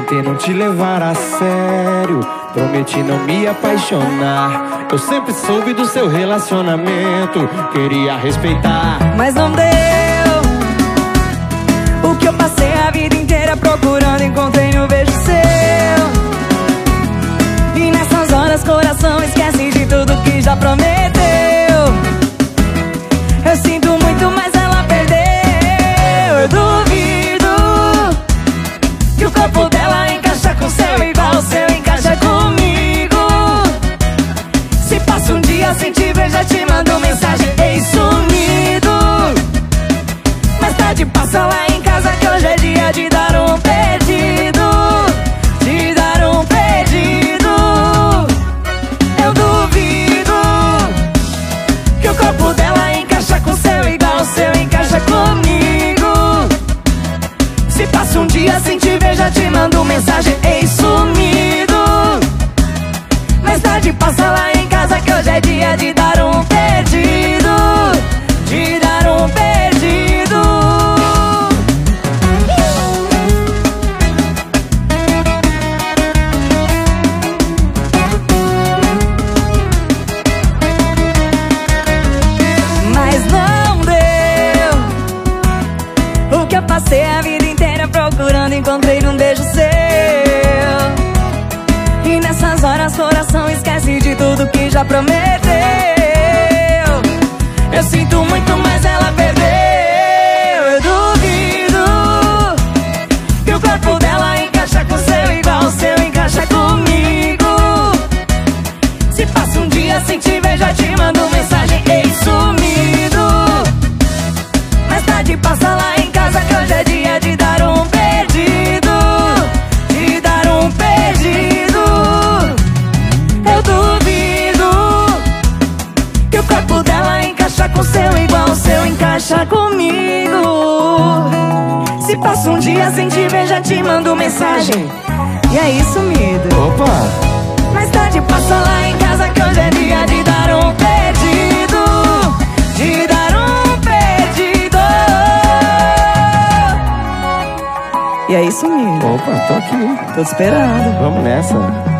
tentei não te levar a sério, prometi não me apaixonar. Eu sempre soube do seu relacionamento, queria respeitar, mas não deu. O que eu passei a vida inteira procurando, encontrei no beijo seu. E nessas horas coração esquece de tudo que já prometeu. Eu sinto muito, mas ela perdeu. Eu duvido que o corpo dela encaixa com o seu, igual o seu encaixa comigo. Se passa um dia sem te ver, já te mando mensagem, ei, sumido. Mais tarde passa lá em casa que hoje é dia de dar um perdido. De dar um perdido. Eu duvido que o corpo dela encaixa com o seu, igual o seu encaixa comigo. Se passa um dia sem te ver, já te mando mensagem, ei, sumido. Mais tarde passa lá em casa que hoje é dia de dar um perdido. De dar um perdido. Mas não deu. O que eu passei a vida inteira procurando, encontrei num beijo seu. E nessas horas coração esquece de tudo que já prometeu. Eu sinto muito, mas ela perdeu. Eu duvido que o corpo dela encaixa com o seu, igual o seu encaixa comigo. Se passa um dia sem te ver, já te mando mensagem, ei, sumido. Mais tarde passa lá em casa que hoje é dia de dar um perdido. De dar um perdido. Eu duvido que o corpo dela encaixa com o seu, igual o seu encaixa comigo. Se passa um dia sem te ver, já te mando mensagem, e aí, sumido. opa! Mais tarde passa lá em casa que hoje é dia de dar um perdido. De dar um perdido. E aí, sumido. Opa, tô aqui, Tô te esperando. vamos nessa.